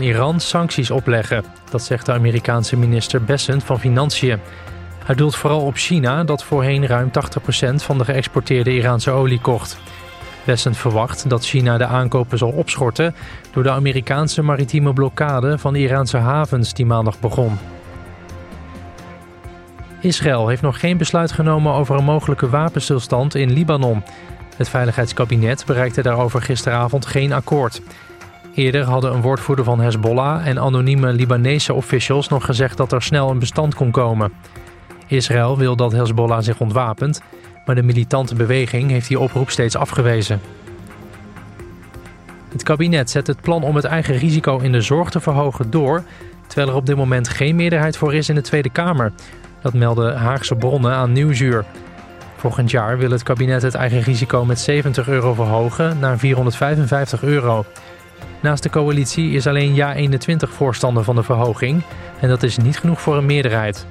Iran sancties opleggen. Dat zegt de Amerikaanse minister Bessent van Financiën. Hij doelt vooral op China, dat voorheen ruim 80% van de geëxporteerde Iraanse olie kocht. Bessent verwacht dat China de aankopen zal opschorten door de Amerikaanse maritieme blokkade van de Iraanse havens die maandag begon. Israël heeft nog geen besluit genomen over een mogelijke wapenstilstand in Libanon. Het Veiligheidskabinet bereikte daarover gisteravond geen akkoord. Eerder hadden een woordvoerder van Hezbollah en anonieme Libanese officials nog gezegd dat er snel een bestand kon komen. Israël wil dat Hezbollah zich ontwapent, maar de militante beweging heeft die oproep steeds afgewezen. Het kabinet zet het plan om het eigen risico in de zorg te verhogen door, terwijl er op dit moment geen meerderheid voor is in de Tweede Kamer. Dat melden Haagse bronnen aan Nieuwsuur. Volgend jaar wil het kabinet het eigen risico met €70 verhogen naar €455. Naast de coalitie is alleen JA21 voorstander van de verhoging en dat is niet genoeg voor een meerderheid.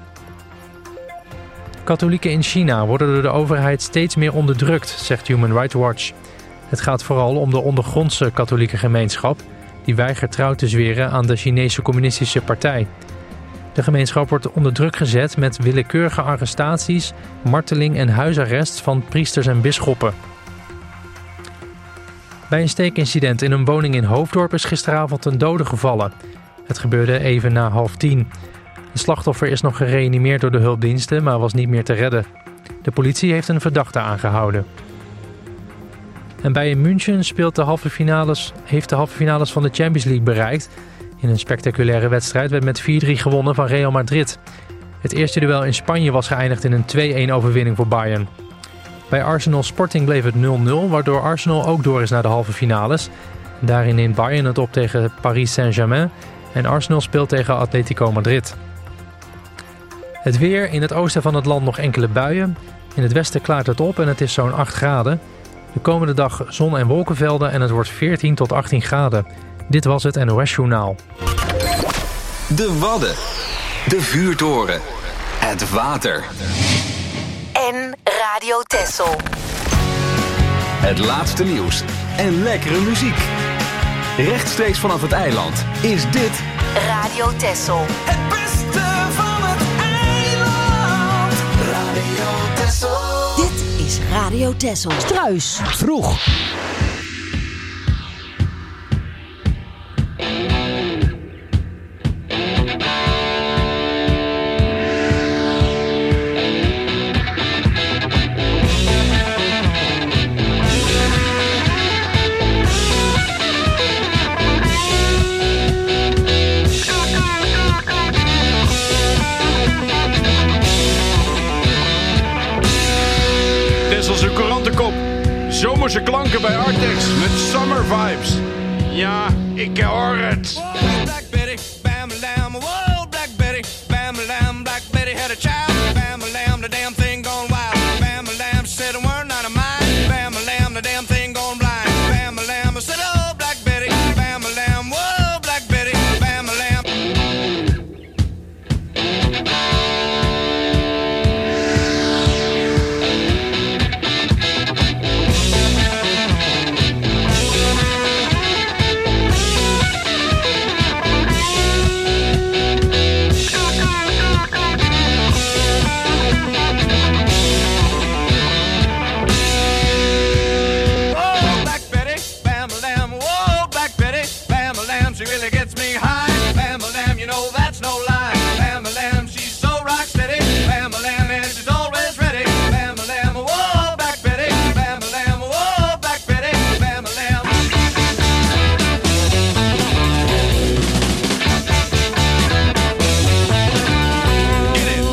Katholieken in China worden door de overheid steeds meer onderdrukt, zegt Human Rights Watch. Het gaat vooral om de ondergrondse katholieke gemeenschap, die weigert trouw te zweren aan de Chinese Communistische Partij. De gemeenschap wordt onder druk gezet met willekeurige arrestaties, marteling en huisarrest van priesters en bisschoppen. Bij een steekincident in een woning in Hoofddorp is gisteravond een dode gevallen. Het gebeurde even na 9:30. Het slachtoffer is nog gereanimeerd door de hulpdiensten, maar was niet meer te redden. De politie heeft een verdachte aangehouden. En Bayern München heeft de halve finales van de Champions League bereikt. In een spectaculaire wedstrijd werd met 4-3 gewonnen van Real Madrid. Het eerste duel in Spanje was geëindigd in een 2-1 overwinning voor Bayern. Bij Arsenal Sporting bleef het 0-0, waardoor Arsenal ook door is naar de halve finales. Daarin neemt Bayern het op tegen Paris Saint-Germain en Arsenal speelt tegen Atletico Madrid. Het weer: in het oosten van het land nog enkele buien. In het westen klaart het op en het is zo'n 8 graden. De komende dag zon- en wolkenvelden en het wordt 14 tot 18 graden. Dit was het NOS Journaal. De Wadden. De vuurtoren. Het water. En Radio Texel. Het laatste nieuws en lekkere muziek. Rechtstreeks vanaf het eiland is dit Radio Texel. Het beste van het eiland. Radio Texel. Dit is Radio Texel. Struis. Vroeg. Tesselse courantenkop. Zomerse klanken bij Artex met Summer Vibes. Ja, ik hoor het. Whoa, Black Betty, bam lam. Whoa, Black Betty, bam lam. Black Betty had a child. Bam lam, the damn thing gone wild. Bam lam, she said a word not of mine. Bam lam, the damn thing gone blind. Bam lam, I said, oh, Black Betty, bam lam. Whoa, Black Betty, bam lam. She really gets me high. Bam-a-lam, you know that's no lie. Bam-a-lam, she's so rock steady. Bam-a-lam, and she's always ready. Bam-a-lam, whoa, Black Betty. Bam-a-lam, whoa, Black Betty. Bam-a-lam. Get it.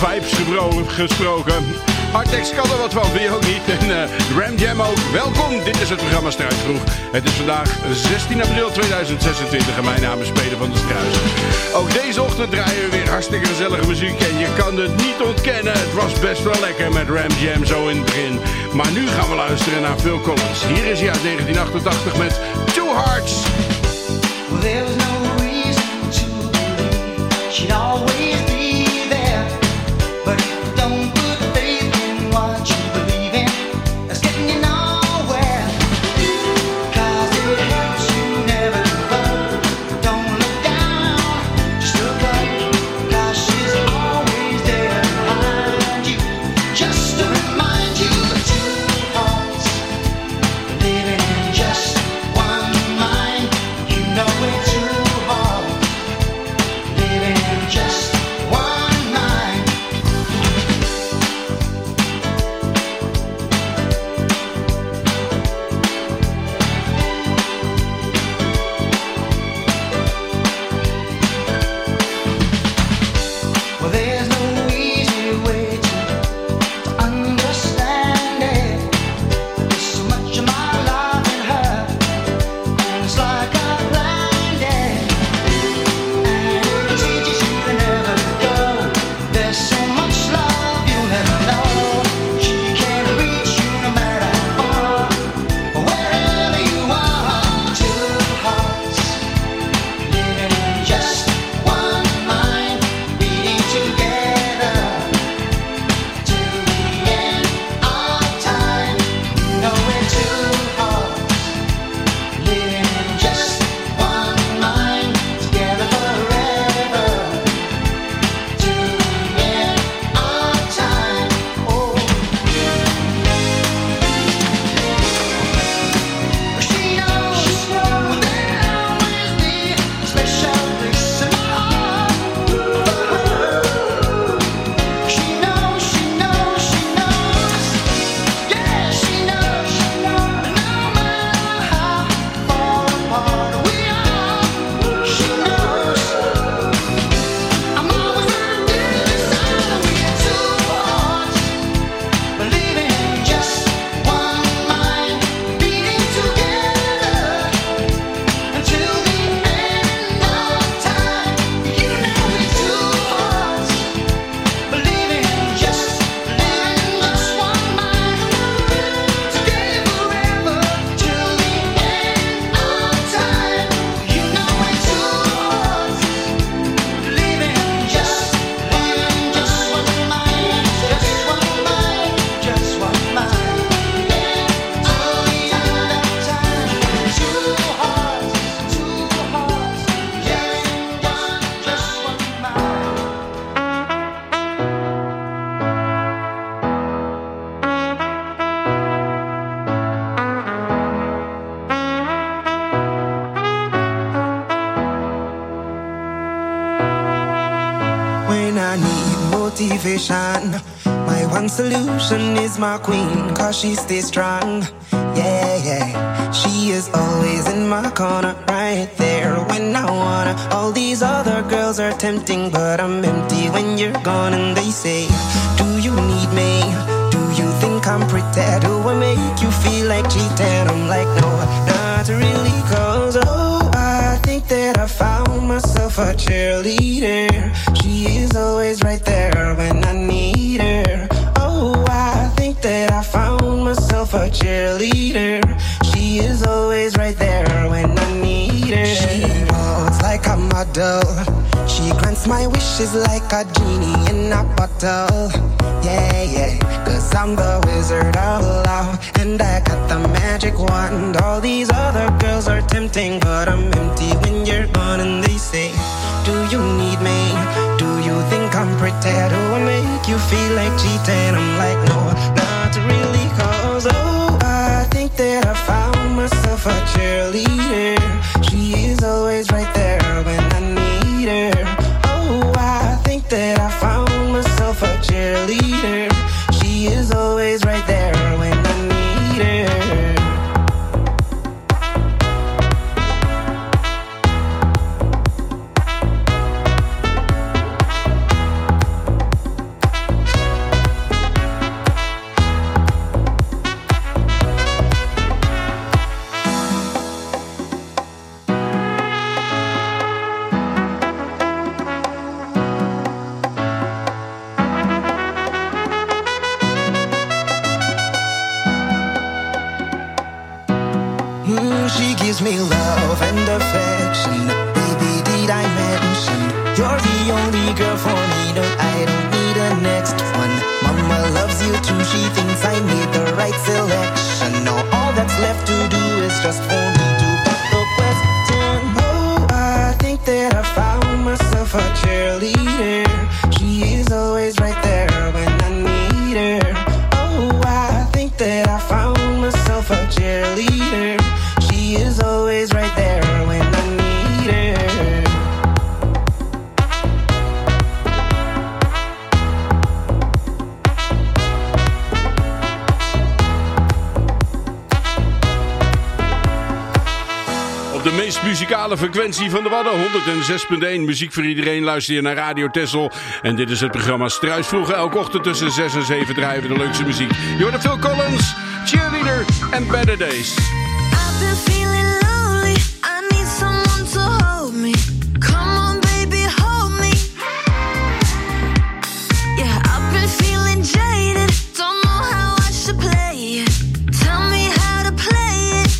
vibes gesproken. Artex kan er wat van, wie ook niet. En Ram Jam ook. Welkom, dit is het programma Struisvroeg. Het is vandaag 16 april 2026 en mijn naam is Peter van der Struis. Ook deze ochtend draaien we weer hartstikke gezellige muziek. En je kan het niet ontkennen, het was best wel lekker met Ram Jam zo in het begin. Maar nu gaan we luisteren naar Phil Collins. Hier is hij uit 1988 met Two Hearts. Well, there was no reason to believe she'd always be there. But if you don't put faith in what you believe in, that's getting you nowhere. 'Cause it helps you never give up. Don't look down, just look up. 'Cause she's always there behind you, just to remind you of two hearts living in just one mind. You know it's too hard living in just one mind. Well, there's no easy way to understand it. There's so much of my life in her, and it's like I planned it. And it teaches you to never go. There's so much love you'll never know. She can't reach you no matter how far, or wherever you are. Two hearts living in just one mind, beating together till the end of time. You know we're two hearts living in just one mind, together forever till the end of time. Oh, she knows there'll always be a special place in my heart for her. She knows, she knows, she knows. Yeah, she knows, no matter how far apart we are. She knows I'm always on this side. We're two hearts believing in just one mind, beating together until the end of time. You know we're two hearts believing in just one mind, together forever till the end of time. You know we're two hearts believing in just one mind, just one mind, just one mind. Till the end of time. Two hearts, yeah, just one mind. When I need motivation, my one solution is my queen, 'cause she stays strong. Yeah, yeah. She is always in my corner, right there when I wanna. All these other girls are tempting, but I'm empty when you're gone. And they say, do you need me? Do you think I'm pretty? Do I make you feel like cheating? I'm like, no, not really, 'cause oh, I think that I found myself a cheerleader. She is always right there when I need her. Oh, I think that I found myself a cheerleader. She is always right there when I need her. She walks like a model. She grants my wishes like a genie in a bottle. Yeah, yeah, 'cause I'm the wizard of love, and I got the magic wand. All these other girls are tempting, but I'm empty when you're gone. And they say, do you need me? Do you think I'm pretty? Do I make you feel like cheating? I'm like, no, not really, 'cause oh, I think that I found myself a cheerleader. She is always right there when I need her. Oh, I think that I found myself a cheerleader. She is always right there when I need her. gives me love and affection. Baby, did I mention you're the only girl for me? No, I don't need a next one. Mama loves you too. She thinks I made the right selection. Now all that's left to do is just for me to put the question. Oh, I think that I found myself a cheerleader. She is always right there when I need her. Oh, I think that I found myself a cheerleader. She is always right there when I need her. De meest muzikale frequentie van de Wadden, 106.1. Muziek voor iedereen, luister je naar Radio Texel. En dit is het programma Struisvroeg. Elke ochtend tussen 6 en 7 draaien we de leukste muziek. Je hoort Phil Collins, Cheerleader en Better Days. I've been feeling lonely. I need someone to hold me. Come on, baby, hold me. Yeah, I've been feeling jaded. Don't know how I should play it. Tell me how to play it.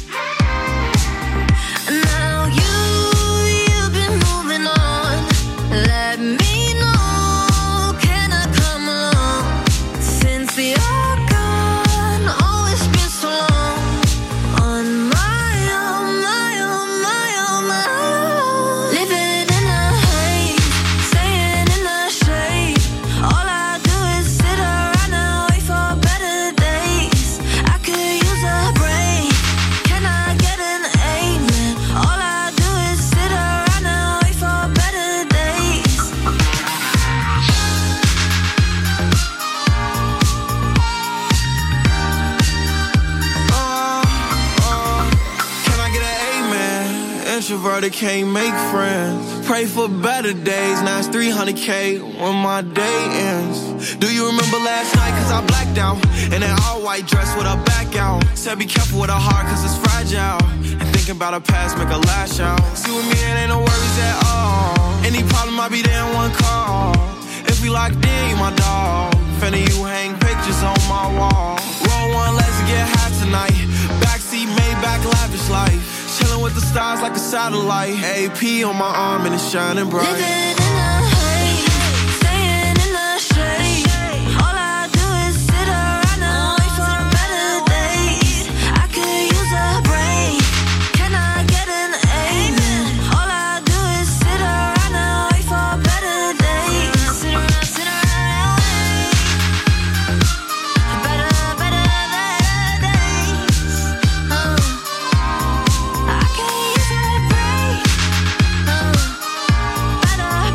Now you've been moving on. Let me know, can I come along? Since you're gone, oh, it's been so long. On my own, my own, my own, my own. Living in a haze, staying in the shade. All I do is sit around and wait for better days. I could use a break. Can I get an amen? All I do is sit around and wait for better days. Can I get an amen? Introverted can't make friends. Pray for better days. Now it's 300K when my day ends. Do you remember last night? Cause I blacked out. In that all white dress with her back out. Said be careful with her heart cause it's fragile. And thinking about her past make her lash out. See with me it ain't no worries at all. Any problem I be there in one call. If we locked in, you my dog. Finna you hang pictures on my wall. Roll one, let's get high tonight. Backseat, Maybach, lavish life. Chillin' with the stars like a satellite. AP on my arm and it's shining bright. Living in a haze, staying in the shade. All I do is sit around and wait for better days. I could use a break. Can I get an amen? All I do is sit around and wait for better days. Sit around and wait. Better days. I could use a break. Better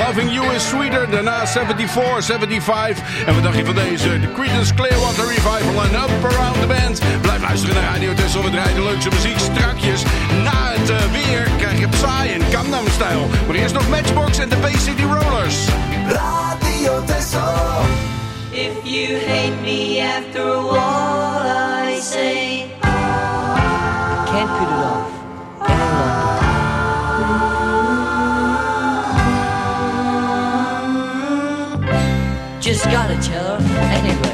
Loving You is Sweeter. Daarna 74, 75. En wat dacht je van deze? De Creedence Clearwater Revival en Up Around the Band. Blijf luisteren naar Radio Tessel. We draaien de leukste muziek strakjes. Na het weer krijg je Psy en Gangnam Style. Maar eerst nog Matchbox en de Bay City Rollers. Radio Tessel. If you hate me after all I say, can't put it off any longer. Just gotta tell her anyway.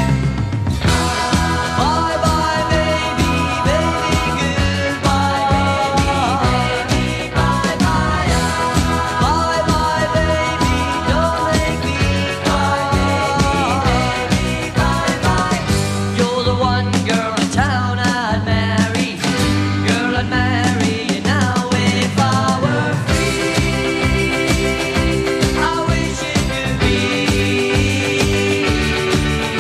Bye bye baby, baby, goodbye baby, bye bye. Bye bye baby, don't make me cry baby, bye bye. You're the one girl in town I'd marry, girl I'd marry you now if I were free. I wish it could be.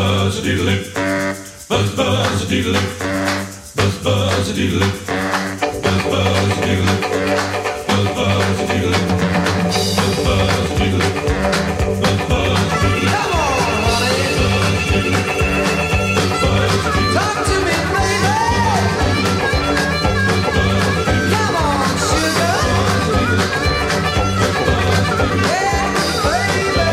buzz-a-diddle-lip. Buzz, buzz-a-diddle-lip. Buzz, buzz-a-diddle-lip. Buzz, buzz-a-diddle-lip. Buzz, buzz-a-diddle-lip. Buzz, buzz-a-diddle-lip. Buzz, buzz-a-diddle-lip. Talk to me, baby. Come on, sugar. Yeah, baby.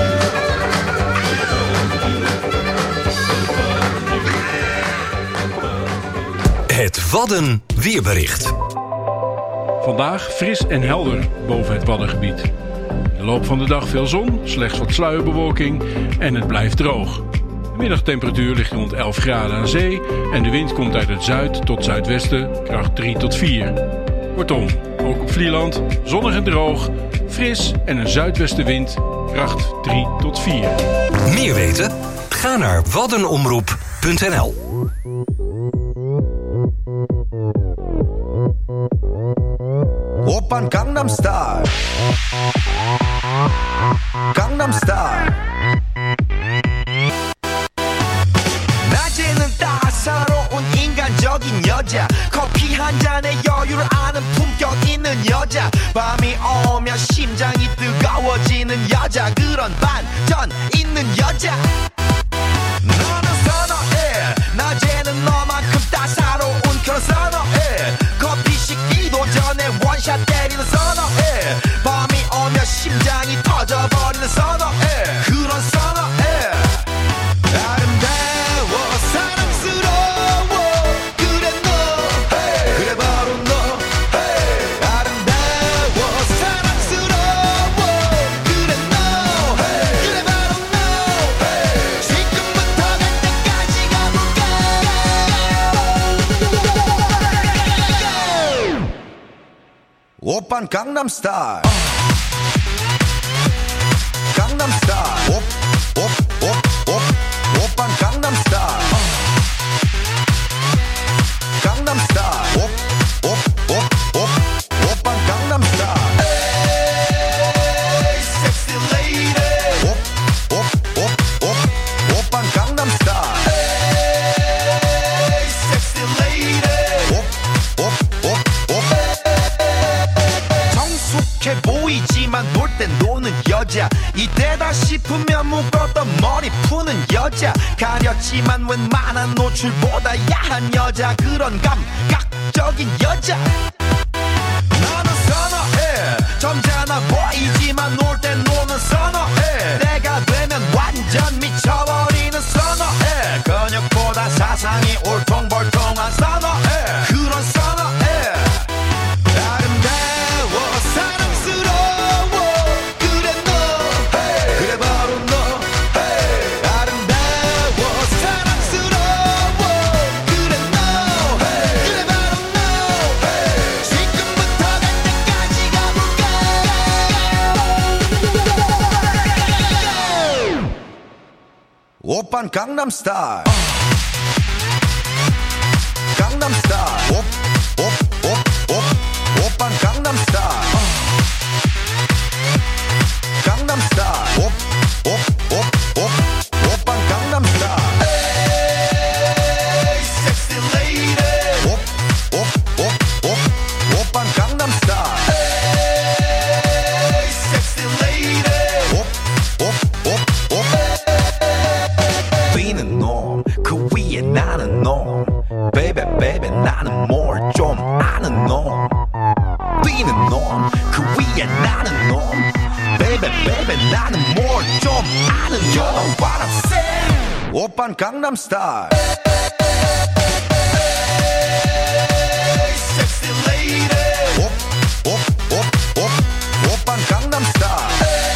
Het Wadden weerbericht. Vandaag fris en helder boven het Waddengebied. In de loop van de dag veel zon, slechts wat sluierbewolking en het blijft droog. De middagtemperatuur ligt rond 11 graden aan zee en de wind komt uit het zuid tot zuidwesten, kracht 3 tot 4. Kortom, ook op Vlieland, zonnig en droog, fris en een zuidwestenwind, kracht 3 tot 4. Meer weten? Ga naar waddenomroep.nl. Oppan Gangnam Style. Gangnam Style. 낮에는 따사로운 인간적인 여자 커피 한 잔에 여유를 아는 품격 있는 여자 밤이 오면 심장이 뜨거워지는 여자 그런 반전 있는 여자 너는 선어해 낮에는 너만큼 따사로운 그런 선어해 커피 식기도 전에 원샷 때리는 선어해 밤이 오면 심장이 터져버리는 선어해 그런 선어해 아름다워 사랑스러워 그래 너 hey. 그래 바로 너 hey. 아름다워 사랑스러워 그래 너 hey. 그래 바로 너 hey. 지금부터 갈 때까지 가볼까 오빤 강남 스타일 강남 스타일 오빤 강남 스타일 강남 스타일 오빤 강남 스타일 에이 섹시 레이디 오빤 강남 스타일 에이 섹시 레이디 정숙해 보이지만 놀 땐 노는 여자 이때다 싶으면 묶었던 머리 푸는 여자 가렸지만 웬만한 노출보다 야한 여자 그런 감각적인 여자 너는 선어해 점잖아 보이지만 놀 땐 노는 선어해 내가 되면 완전 미쳐버리는 선어해 근육보다 사상이 울퉁불퉁한 선어해 그런 선어해 아름다워 사랑스러워 그래 너 hey. 그래 바로 너 hey. 아름다워 사랑스러워 그래 너 hey. 그래 바로 너 hey. 지금부터 갈 때까지 가볼까 오빤 강남 스타일 강남 스타일 오빤 강남 스타일 강남 스타일 오빤 강남 스타일 에이 섹시 레이디 오빤 강남 스타일 에이 섹시 레이디 뛰는 놈그 위에 나는 놈 베이베 베이베 나는 뭘 좀 아는 놈 뛰는 놈 그 위에 나는 놈 베이베 베이베 나는 뭘 좀 아는 놈 You know what I'm saying 오빤 강남 스타일 에이 섹시 레이디 오빤 강남 스타일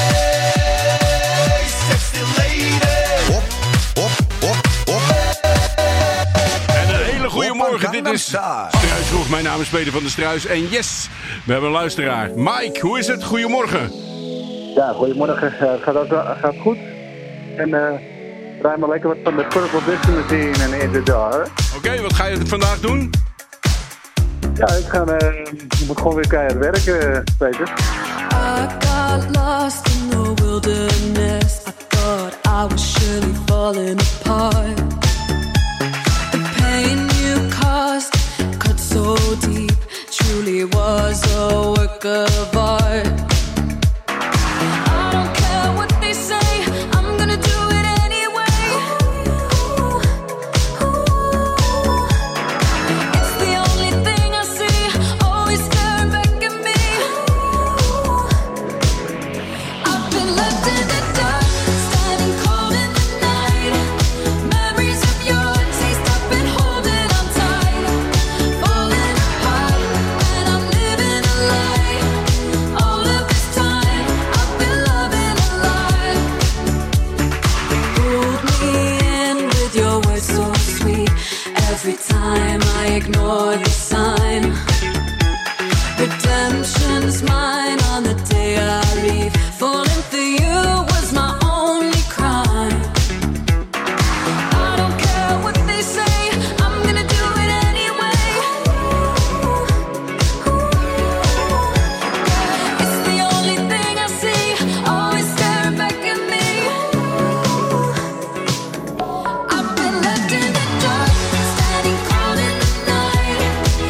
에이 섹시 레이디 En een hele goede morgen, dit is Struisvroeg. Mijn naam is Peter van der Struis. En yes, we hebben een luisteraar. Mike, hoe is het? Goedemorgen. Ja, goedemorgen. Gaat goed. En draai maar lekker wat van de Purple Disco Machine en In The Jar. Oké, wat ga je vandaag doen? Ja, ik moet gewoon weer keihard werken, Peter. I got lost in the wilderness. I thought I I was surely falling apart. The pain you caused cut so deep, truly was a work of art. I don't care what they say, I'm gonna do it anyway. It's the only thing I see, always staring back at me. I've been left in the dark, standing cold in the night. Memories of your taste, I've been holding on tight. Falling apart, and I'm living a lie. All of this time, I've been loving a lie. Pulled me in with your words so sweet. Every time I ignore the sign. Redemption's mine on the day I leave. Falling for you was my only crime. I don't care what they say, I'm gonna do it anyway. It's the only thing I see, always staring back at me. I've been left in the dark, standing cold in the night.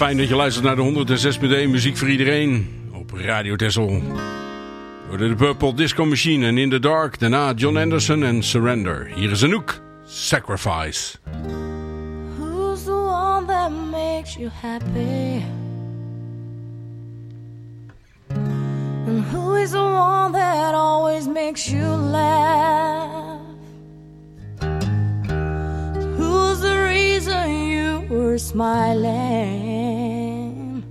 Fijn dat je luistert naar de 106.1 Muziek voor Iedereen op Radio Texel. Door de Purple Disco Machine en In the Dark. Daarna John Anderson en Surrender. Hier is Anouk, Sacrifice. Who's the one that makes you happy? And who is the one that always makes you laugh? Who's the reason you were smiling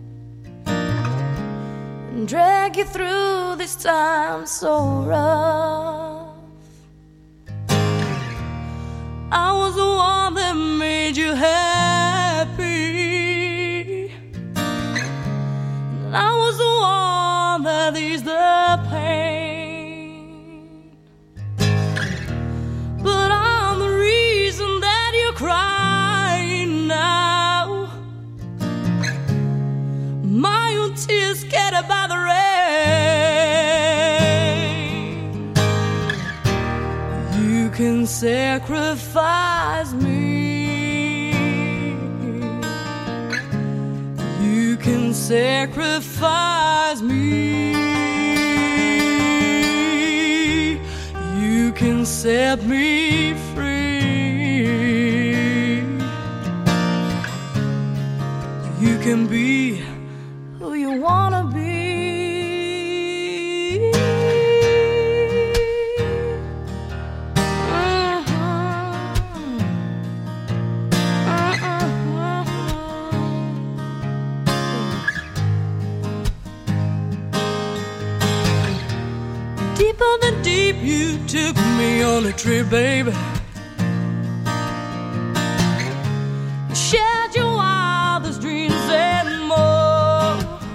and drag you through this time so rough? I was the one that made you happy, and I was the one that eased the pain. But I'm the reason that you're crying now. My own tears scattered by the rain. You can sacrifice me. You can sacrifice me. You can set me free. You can be who you wanna be. Deeper than deep, you took me on a trip, baby. You shared your wildest dreams and more.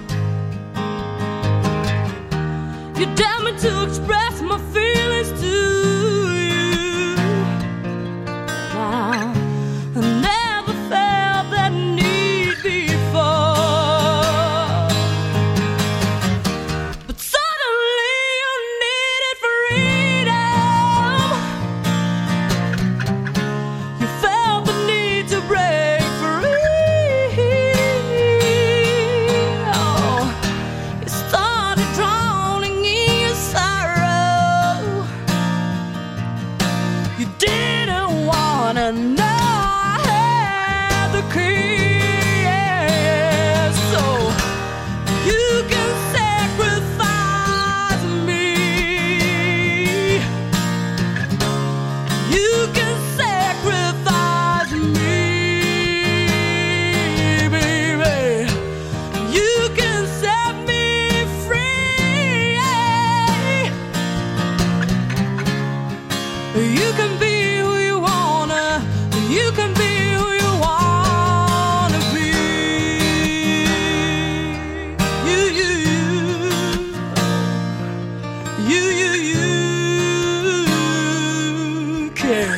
You dared me to express my feelings to you. Now, I never felt that need before. But suddenly you needed freedom. You felt the need to break free. Oh, you started drowning in your sorrow. You didn't wanna know I had the key. So you can sacrifice me. You can sacrifice me, baby. You can set me free. You can be who you wanna. You can be who you wanna be. You can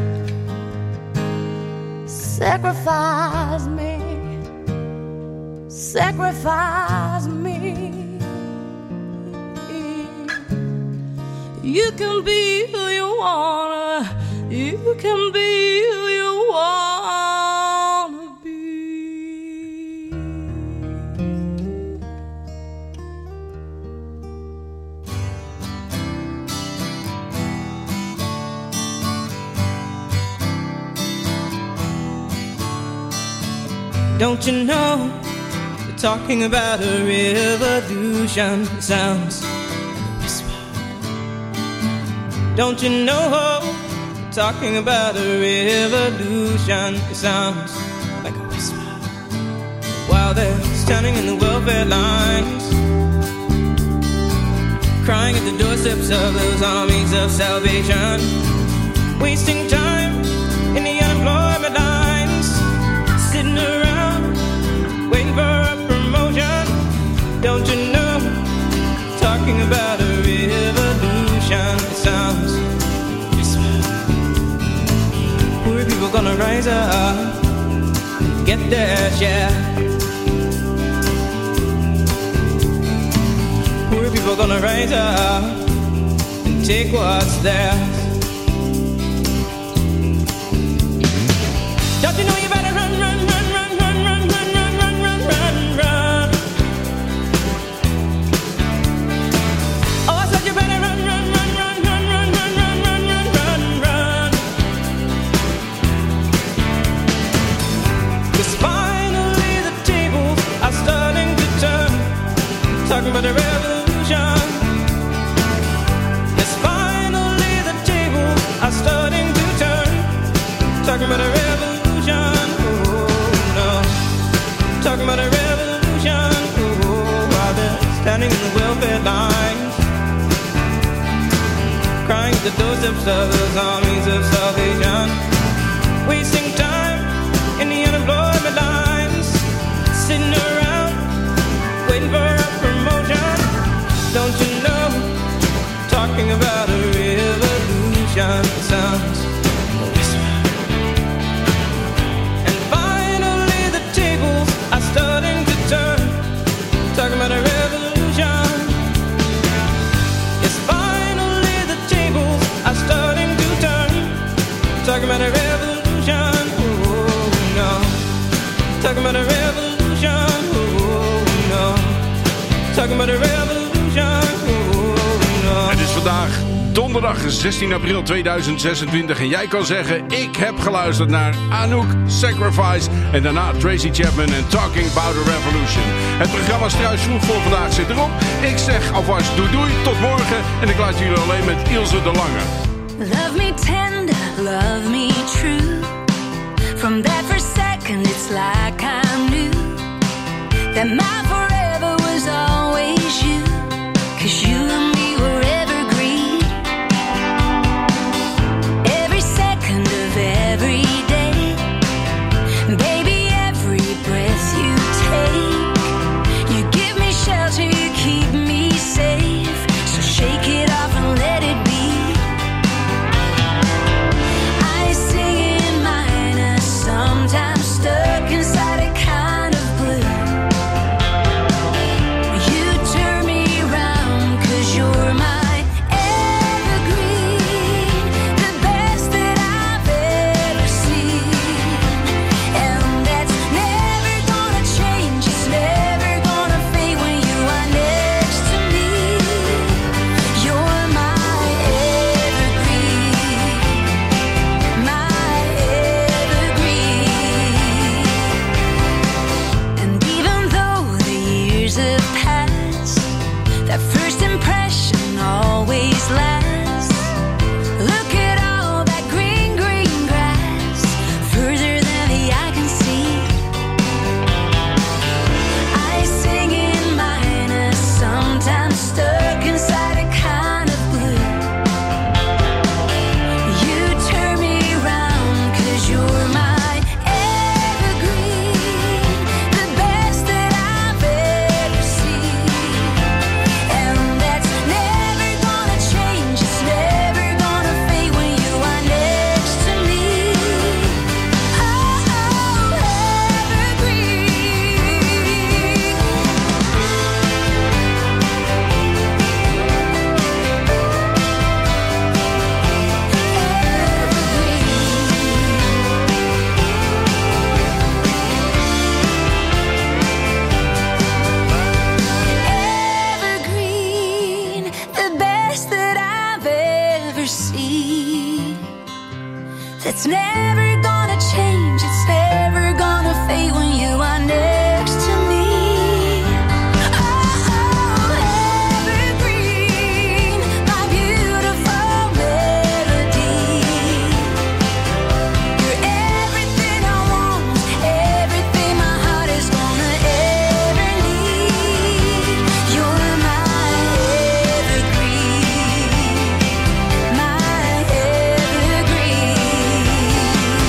sacrifice me. Sacrifice me. You can be who you wanna. You can be who you wanna be. Don't you know they're talking about a revolution? It sounds like a whisper. Don't you know they're talking about a revolution? It sounds like a whisper. While they're standing in the welfare lines, crying at the doorsteps of those armies of salvation, wasting time in the unemployment lines, sitting around waiting for a promotion. Don't you know, talking about a revolution? It sounds poor people gonna rise up, get their share. Poor people gonna rise up and take what's theirs. Don't you know you better run, run, run, run, run, run, run, run, run, run, talking about a revolution. Yes, finally the tables are starting to turn. Talking about a revolution. Oh no, talking about a revolution. Oh, while they're standing in the welfare lines, crying at the doorsteps of those armies of salvation, wasting time in the unemployment lines, sitting around waiting for a promotion. Don't you know, talking about a revolution sounds a whisper. And finally the tables are starting to turn. Talking about a revolution. Yes, finally the tables are starting to turn. Talking about a revolution. Oh no, talking about a revolution. Oh no, talking about a revolution. Oh no. Het is vandaag donderdag 16 april 2026 en jij kan zeggen ik heb geluisterd naar Anouk, Sacrifice en daarna Tracy Chapman en Talking About a Revolution. Het programma Struis Vroeg voor vandaag zit erop. Ik zeg alvast doei, tot morgen en ik laat jullie alleen met Ilse de Lange. Love me tender, love me true. From that first second, it's like I knew that my forever was always you. 'Cause you and me were evergreen. Every second of every day, baby, every breath you take. You give me shelter, you keep me safe. So shake it off and let it be. I sing in minor, sometimes stuck inside a kind of blue. You turn me around 'cause you're my evergreen, the best that I've ever seen. And that's never gonna change, it's never gonna fade when you are next to me. You're my evergreen, my evergreen. And even though the years have passed, that first impression always lasts. Look at all that green, green grass, further than the eye can see. I sing in minor, sometimes stuck inside a kind of blue. You turn me around 'cause you're my evergreen, the best that I've ever seen. And that's never gonna change, it's never gonna fade when you are next to me. Oh, evergreen, the best that I've ever seen. That's never gonna change, it's never gonna fade when you are next to me. Oh, evergreen, my beautiful melody. You're everything I want, everything my heart is gonna ever need. You're my evergreen, my evergreen.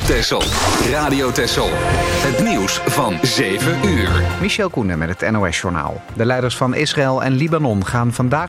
Texel. Radio Texel. Het nieuws van 7 uur. Michel Koenen met het NOS-journaal. De leiders van Israël en Libanon gaan vandaag